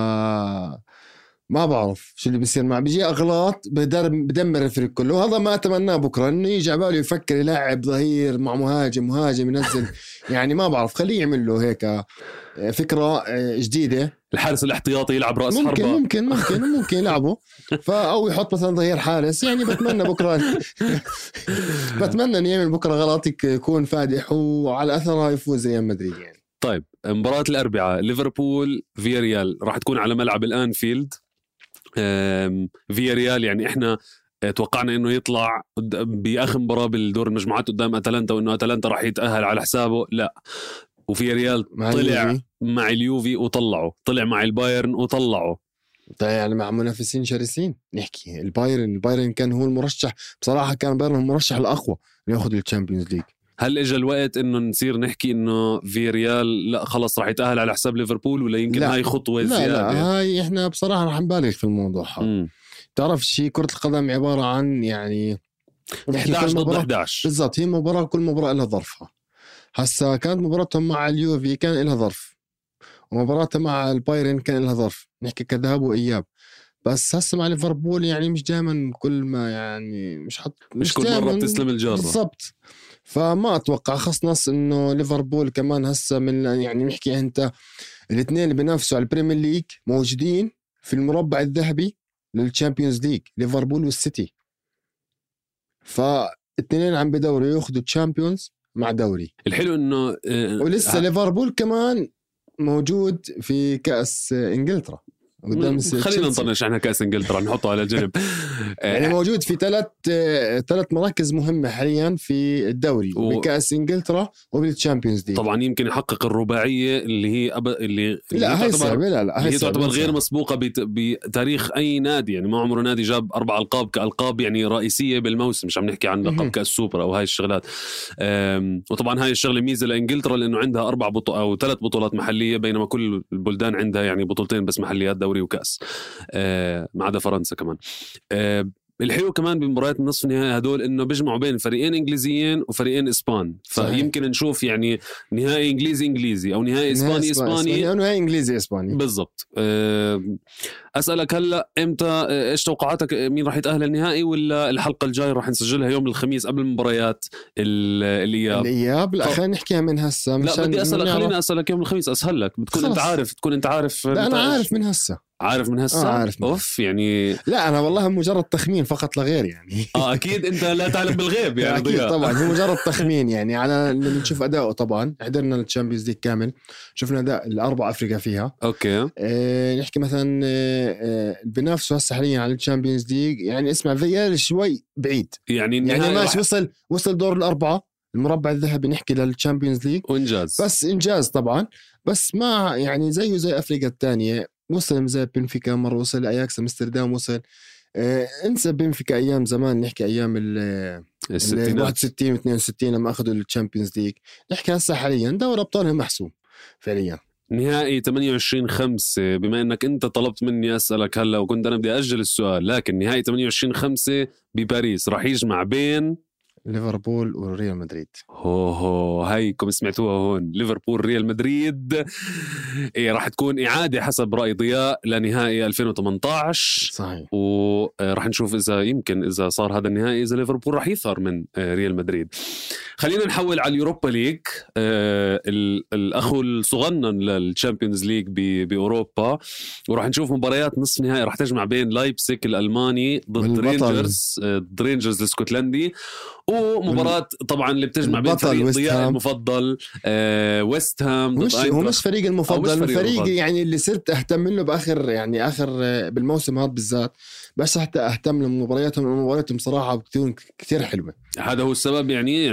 ما بعرف شو اللي بيصير معه، بيجي اغلاط بدمر الفريق كله. هذا ما اتمناه بكره، انه يجي على باله يفكر يلاعب ظهير مع مهاجم ينزل يعني ما بعرف، خليه يعمل له هيك فكره جديده. الحارس الاحتياطي يلعب راس حربة، ممكن يلعبه او يحط مثلا ظهير حارس. يعني بتمنى بكره بتمنى انه يعمل بكره غلط يكون فادح وعلى اثرها يفوز ريال مدريد يعني. طيب مباراة الأربعاء ليفربول فيا ريال راح تكون على ملعب الآنفيلد. فيا ريال يعني احنا توقعنا انه يطلع باخر مباراه بالدور المجموعات قدام اتلانتا وانه اتلانتا راح يتاهل على حسابه، لا. وفي ريال طلع مع اليوفي وطلعوا، طلع مع البايرن وطلعوا، يعني مع منافسين شرسين. نحكي البايرن كان هو المرشح بصراحة، كان بايرن المرشح الأقوى ليأخذ الشامبيونز ليج. هل اجى الوقت انه نصير نحكي انه في ريال لا خلص راح يتأهل على حساب ليفربول، ولا يمكن هاي خطوة زيادة؟ لا هاي احنا بصراحة راح نبالغ في الموضوع. تعرف شيء، كرة القدم عبارة عن يعني 11 ضد 11 بالضبط. هي مباراة، كل مباراة لها ظرفها. هسا كانت مباراتهم مع اليوفي كان لها ظرف، ومباراتها مع البايرن كان لها ظرف، نحكي كذهاب وإياب. بس هسه مع ليفربول يعني مش دائما كل ما يعني مش كل مرة بتسلم الجرة بالضبط. فما أتوقع خصنص إنه ليفربول كمان هسه من يعني نحكي أنت الاثنين اللي بينافسوا على البريمير ليج موجودين في المربع الذهبي للتشامبيونز ليج، ليفربول والسيتي. فالاثنين عم بدوروا ياخذوا تشامبيونز مع دوري. الحلو إنه ولسه ليفربول كمان موجود في كأس إنجلترا قدام خلينا نطنش احنا كأس انجلترا نحطه على جنب. يعني موجود في ثلاث مراكز مهمة حاليا في الدوري بكأس انجلترا وبالتشامبيونز ليج. طبعا يمكن يحقق الرباعية اللي هي لا هي صعبة، لا هي تعتبر غير مسبوقة بتاريخ أي نادي. يعني ما عمره نادي جاب 4 ألقاب كألقاب يعني رئيسية بالموسم، مش عم نحكي عن لقب كأس سوبر أو هاي الشغلات. وطبعا هاي الشغلة ميزة لإنجلترا لأنه عندها 4 أو 3 بطولات محلية، بينما كل البلدان عندها يعني 2 بطولات بس محليات، دوري وكأس، ما عدا فرنسا كمان. الحلو كمان بمباريات النصف النهائي هدول انه بيجمعوا بين فريقين انجليزيين وفريقين اسبان، فيمكن نشوف يعني نهائي انجليزي او نهائي اسباني او نهائي انجليزي اسباني بالضبط. اسالك هلا امتى، ايش توقعاتك، مين راح يتاهل النهائي، ولا الحلقه الجايه راح نسجلها يوم الخميس قبل مباريات الاياب؟ لا خلينا نحكيها من هسه. لا بدي اسالك، خليني اسالك يوم الخميس اسهل لك، بتكون انت عارف لا انا عارف من هسه. عارف من هسه؟ عارف من اوف يعني لا انا والله مجرد تخمين فقط لا غير يعني. اكيد انت لا تعلم بالغيب يعني. اكيد طبعا هو مجرد تخمين يعني. على نشوف اداؤه، طبعا حضرنا الشامبيونز ليج كامل، شفنا اداء الاربع افريقيا فيها. اوكي نحكي مثلا بنفسه هسه حاليا على الشامبيونز ليج، يعني اسمع فيال شوي بعيد يعني ماشي، وصل دور الاربعه المربع الذهبي نحكي للشامبيونز ليج، وانجاز، بس انجاز طبعا، بس ما يعني زيه زي افريقيا الثانيه. وصل زي بنفيكا مرة، وصل أياكس أمستردام، وصل انسى بنفيكا أيام زمان، نحكي أيام ال 61 و 62 لما أخذوا الشامبيونز ليج. نحكي هسه حاليا دوري أبطالهم محسوم فعليا. نهائي 28/5، بما أنك أنت طلبت مني أسألك هلا وكنت أنا بدي أجل السؤال، لكن نهائي 28/5 بباريس راح يجمع بين ليفربول وريال مدريد. هايكم سمعتوها هون، ليفربول ريال مدريد. راح تكون إعادة حسب رأي ضياء لنهائي 2018 صحيح، وراح نشوف إذا صار هذا النهائي إذا ليفربول راح يثار من ريال مدريد. خلينا نحول على اليوروبا ليج، الأخو الصغنن للشامبيونز ليج بأوروبا، وراح نشوف مباريات نصف نهائي راح تجمع بين لايبزيج الألماني ضد رينجرز الاسكتلندي، ومباراة طبعا اللي بتجمع بين فريق ضياء المفضل ويست هام. هو مش فريق المفضل، الفريق يعني اللي صرت اهتم له اخر بالموسم هذا بالذات، بس حتى اهتم لمبارياتهم صراحة بتكون كتير حلوة. هذا هو السبب يعني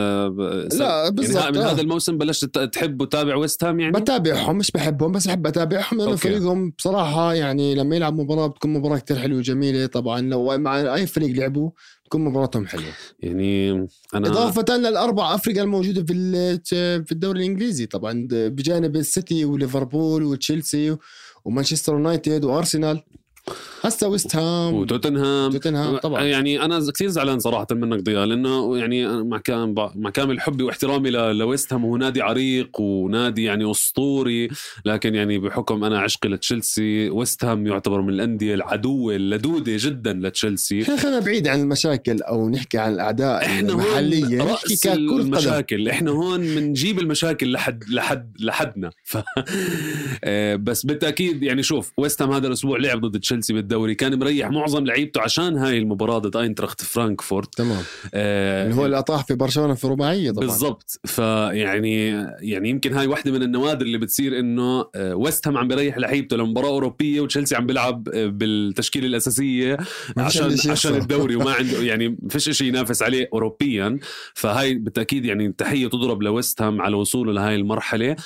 لا بالضبط يعني من هذا الموسم بلشت تحب وتابع ويست هام؟ يعني بتابعهم، مش بحبهم بس بحب اتابعهم، لانه فريقهم بصراحة يعني لما يلعب مباراة بتكون مباراة كتير حلوة وجميلة. طبعا لو مع اي فريق لعبوا بتكون مباراتهم حلوة يعني. أنا إضافة للأربع أفريقيا الموجودة في الدوري الإنجليزي طبعا، بجانب السيتي وليفربول وتشيلسي ومانشستر يونايتد وأرسنال، هسه ويست هام وتوتنهام طبعا. يعني أنا كثير زعلان صراحة منك ضياء، لأنه يعني مع كامل حبي واحترامي لويست هام، هو نادي عريق ونادي يعني أسطوري، لكن يعني بحكم أنا عشقي لتشيلسي، ويست هام يعتبر من الأندية العدوة اللدودة جدا لتشيلسي. خلينا بعيد عن المشاكل أو نحكي عن الأعداء المحلية، نحكي ككل المشاكل. إحنا هون منجيب المشاكل لحدنا بس بالتأكيد يعني شوف، ويست هام هذا الأسبوع لعب ضد تشيلسي بالدوري، كان مريح معظم لعيبته عشان هاي المباراة ضد اينتراخت فرانكفورت. تمام. اللي هو اللي أطاح في برشلونة في رباعية طبعا. بالضبط. فيعني يمكن هاي واحدة من النوادر اللي بتصير إنه ويست هام عم بيريح لعيبته لمباراة أوروبية وتشيلسي عم بيلعب بالتشكيلة الأساسية عشان الدوري وما عنده يعني فيش إشي ينافس عليه أوروبيا. فهاي بالتأكيد يعني تحية تضرب لويست هام على وصوله لهاي المرحلة.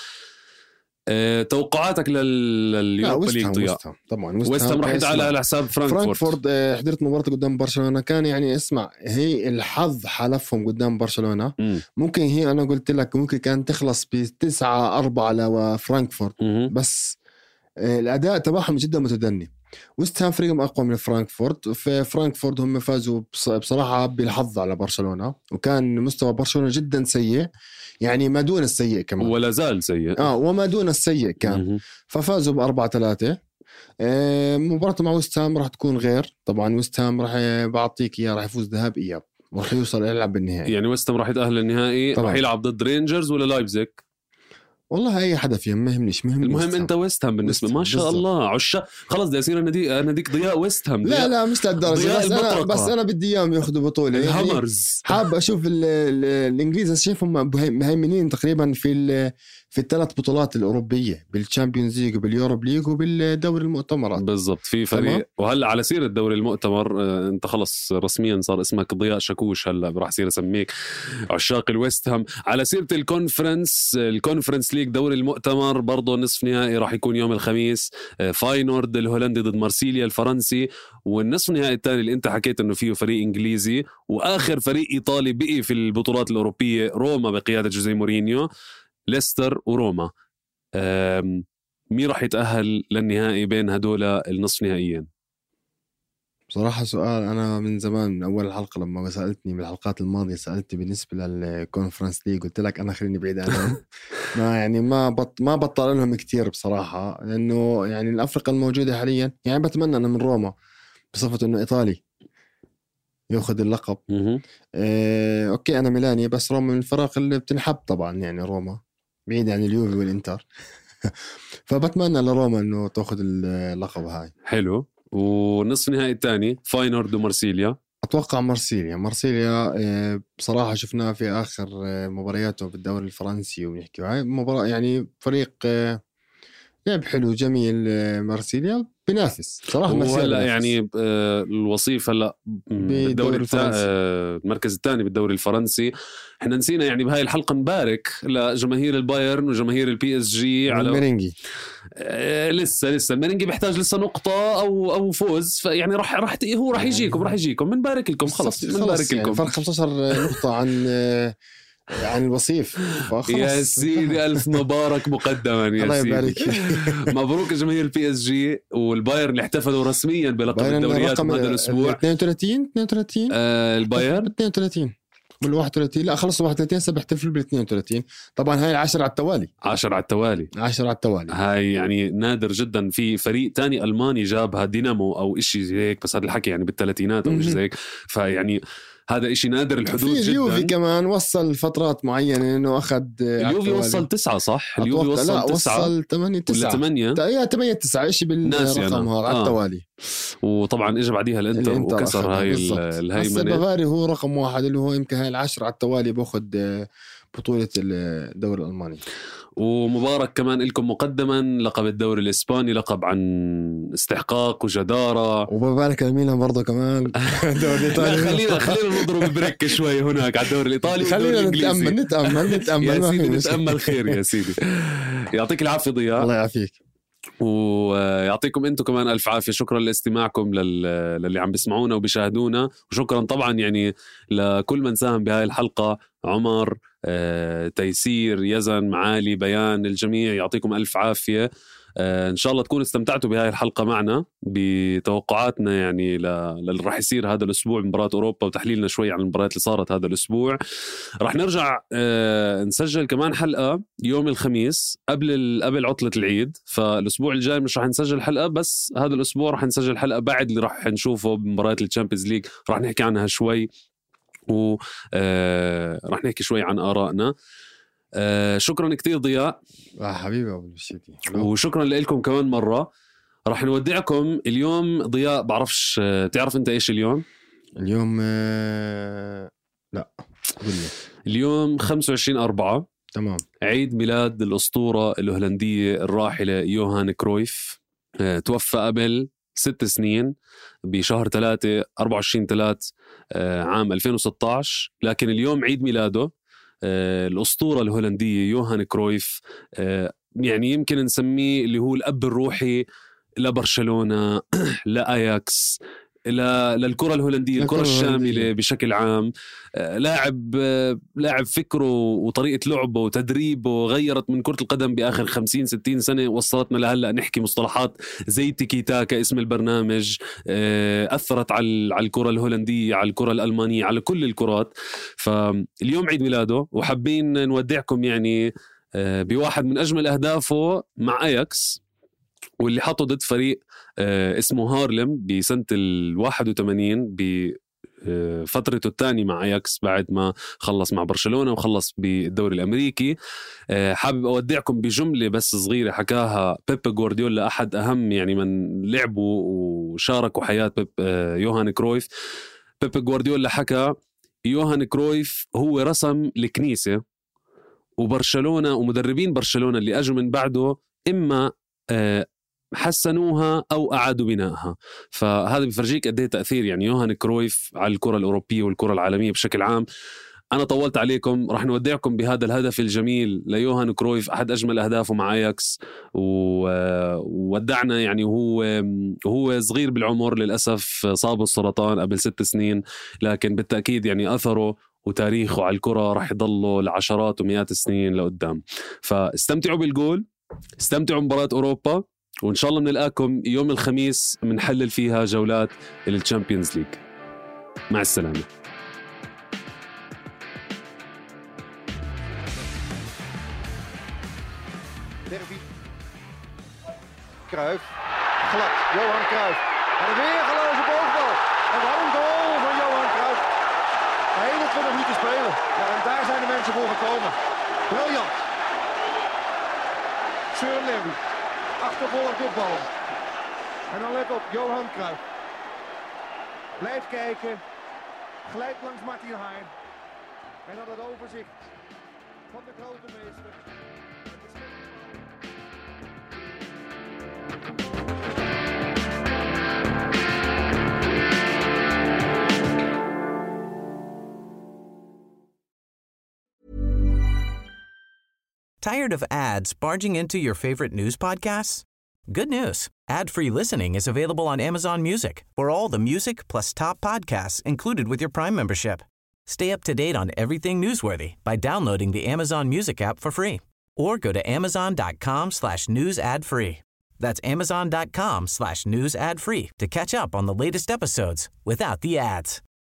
توقعاتك لليوروبا ليج ضياء؟ طبعا ويست هام راح يتعالى على حساب فرانكفورت. حضرت مباراة قدام برشلونة، كان يعني اسمع هي الحظ حالفهم قدام برشلونة. ممكن هي أنا قلت لك ممكن كان تخلص ب9-4 لفرانكفورت، بس الأداء تبعهم جدا متدني. ويست هام فريقهم أقوى من فرانكفورت. في فرانكفورت هم فازوا بصراحة بالحظ على برشلونة، وكان مستوى برشلونة جدا سيء، يعني ما دون السيء كمان، ولا زال سيء وما دون السيء كان. ففازوا ب4-3. مباراة مع ويست هام راح تكون غير طبعا. ويست هام راح بعطيك إياه، راح يفوز ذهاب إياب وراح يوصل يلعب بالنهائي. يعني ويست هام راح يتأهل للنهائي، راح يلعب ضد رينجرز ولا لايبزيج؟ والله اي حدا فيهم ما يهمنيش. المهم انت ويست هام بالنسبه ما شاء بالزبط. الله عشاء خلص بدي اصير ناديك ضياء ويست هام. لا مش للدرجه، بس انا بدي اياهم ياخذوا بطوله. الهامرز حاب اشوف الانجليز شايفهم مهيمنين تقريبا في الثلاث بطولات الأوروبية، بالتشامبيونز ليج وباليوروب ليج وبالدوري المؤتمرات. بالضبط. في فريق وهلا على سيرة الدوري المؤتمر انت خلص رسميا صار اسمك ضياء شاكوش، هلا راح يصير اسميك عشاق الويست هام. على سيرة الكونفرنس ليج دوري المؤتمر برضه نصف نهائي راح يكون يوم الخميس، فاينورد الهولندي ضد مارسيليا الفرنسي، والنصف النهائي الثاني اللي انت حكيت انه فيه فريق انجليزي، واخر فريق ايطالي بقي في البطولات الأوروبية روما بقيادة جوزيه مورينيو. ليستر وروما. مين راح يتأهل للنهائي بين هدول النصف نهائيين؟ بصراحة سؤال أنا من زمان، من أول الحلقة لما سألتني بالحلقات الماضية سألتني بالنسبة للكونفرنس ليج، قلت لك أنا خليني بعيد عنهم. ما بطل لهم كتير بصراحة، لأنه يعني الأفرقة الموجودة حاليا يعني بتمنى أنا من روما بصفة أنه إيطالي يأخذ اللقب. أوكي أنا ميلاني، بس روما من الفرق اللي بتنحب طبعا، يعني روما بعيد عن اليوفي والإنتر. فبتمنى لروما إنه تأخذ اللقب هاي. حلو. ونصف نهائي الثاني فاينورد ومارسيليا. أتوقع مارسيليا بصراحة شفناه في آخر مبارياته بالدوري الفرنسي، ونحكي هاي مباراة يعني فريق لعب حلو جميل. مارسيليا بينافس صراحة. وهلا يعني الوصيف هلا بالدوري المركز الثاني بالدوري الفرنسي. احنا نسينا يعني بهاي الحلقة نبارك لجماهير البايرن وجماهير البي اس جي على الميرينجي. لسه الميرينجي بيحتاج لسه نقطة او فوز، فيعني راح يجيكم بنبارك لكم. خلص بنبارك يعني لكم. فرق 15 نقطة عن الوصيف. يا سيدي ألف مبارك مقدما يا سيدي. مبروك جماهير البي اس جي والبايرن اللي احتفلوا رسميا بلقب الدوريات هذا الأسبوع. 32 البايرن 32 وال31 لا خلصوا 31 سبحتفلوا بال32. طبعا هاي 10 على التوالي. هاي يعني نادر جدا. في فريق تاني ألماني جابها دينامو أو إشي زي هيك، بس هذا الحكي يعني بالثلاثينات أو إشي زي هيك. فيعني هذا إشي نادر الحدوث جدا. اليوفي كمان وصل فترات معينة إنه أخذ. اليوفي وصل 9 صح؟ اليوفي وصل 8 9 إشي بالرقم هذا على التوالي. وطبعا إجا بعديها الإنتر وكسر هاي الهيمنة. البافاري هو رقم 1 اللي هو يمكن هاي 10 على التوالي بأخذ بطولة الدوري الألماني. ومبارك كمان لكم مقدما لقب الدوري الإسباني، لقب عن استحقاق وجدارة. وببارك الميلان برضو كمان الدوري الإيطالي. خلينا نضرب بريك شوي هناك على الدوري الإيطالي. خلينا نتأمل يا سيدي نتأمل خير يا سيدي. يعطيك العافية ضياء. الله يعافيك ويعطيكم انتم كمان الف عافيه. شكرا لاستماعكم للي عم بيسمعونا وبيشاهدونا، وشكرا طبعا يعني لكل من ساهم بهاي الحلقه، عمر، تيسير، يزن، معالي، بيان، الجميع يعطيكم الف عافيه. ان شاء الله تكونوا استمتعتوا بهاي الحلقه معنا بتوقعاتنا يعني اللي راح يصير هذا الاسبوع مباراه اوروبا، وتحليلنا شوي عن المباريات اللي صارت هذا الاسبوع. راح نرجع نسجل كمان حلقه يوم الخميس قبل عطله العيد، فالاسبوع الجاي مش راح نسجل حلقه، بس هذا الاسبوع راح نسجل حلقه بعد اللي راح نشوفه بمباريات الشامبيونز ليج، راح نحكي عنها شوي راح نحكي شوي عن آرائنا. شكرا كتير ضياء حبيبي أبو الشيتي، وشكرا لكم كمان مرة. راح نودعكم اليوم. ضياء بعرفش تعرف انت ايش اليوم؟ اليوم لا قل لي. اليوم 25/4 تمام، عيد ميلاد الأسطورة الهولندية الراحلة يوهان كرويف. توفى قبل 6 سنين بشهر 3 24/3 عام 2016، لكن اليوم عيد ميلاده. الأسطورة الهولندية يوهان كرويف يعني يمكن نسميه اللي هو الأب الروحي لبرشلونة لأياكس للكرة الهولندية، الكرة الشاملة بشكل عام. لاعب فكره وطريقة لعبه وتدريبه غيرت من كرة القدم بآخر 50-60 سنة، وصلتنا لهلأ نحكي مصطلحات زي تيكي تاكا اسم البرنامج. أثرت على الكرة الهولندية، على الكرة الألمانية، على كل الكرات. فاليوم عيد ميلاده وحابين نودعكم يعني بواحد من أجمل أهدافه مع أياكس، واللي حطه ضد فريق اسمه هارلم بسنة 81 بفترته الثانية مع أياكس بعد ما خلص مع برشلونة وخلص بالدوري الأمريكي. حابب أودعكم بجملة بس صغيرة حكاها بيب غوارديولا، أحد أهم يعني من لعبوا وشاركوا حياة يوهان كرويف. بيب غوارديولا حكى يوهان كرويف هو رسم الكنيسة، وبرشلونة ومدربين برشلونة اللي أجوا من بعده إما حسنوها أو أعادوا بنائها. فهذا بفرجيك قد ايه تأثير يعني يوهان كرويف على الكرة الأوروبية والكرة العالمية بشكل عام. أنا طولت عليكم، راح نودعكم بهذا الهدف الجميل ليوهان كرويف، أحد أجمل أهدافه مع أياكس، وودعنا يعني وهو صغير بالعمر للأسف، صابه السرطان قبل 6 سنين، لكن بالتأكيد يعني أثره وتاريخه على الكرة راح يضله لعشرات ومئات السنين لقدام. فاستمتعوا بالجول، استمتعوا بمباراة أوروبا، وإن شاء الله بنلقاكم يوم الخميس منحلل فيها جولات الشامبيونز ليج. مع السلامة. Derby. Cruijff. Glad. Johan Cruijff. En weer geloze bovenbal. En wat een goal van Johan Cruijff. 21 minuten spelen. Ja, en daar zijn de mensen voor gekomen. Briljant. Søren Lerby. Achtervolgd door bal. En dan let op, Johan Cruijff. Blijf kijken. Glijdt langs Martin Hein. En dan het overzicht van de grote meester. Tired of ads barging into your favorite news podcasts? Good news. Ad-free listening is available on Amazon Music for all the music plus top podcasts included with your Prime membership. Stay up to date on everything newsworthy by downloading the Amazon Music app for free or go to amazon.com/news ad free. That's amazon.com/news ad free to catch up on the latest episodes without the ads.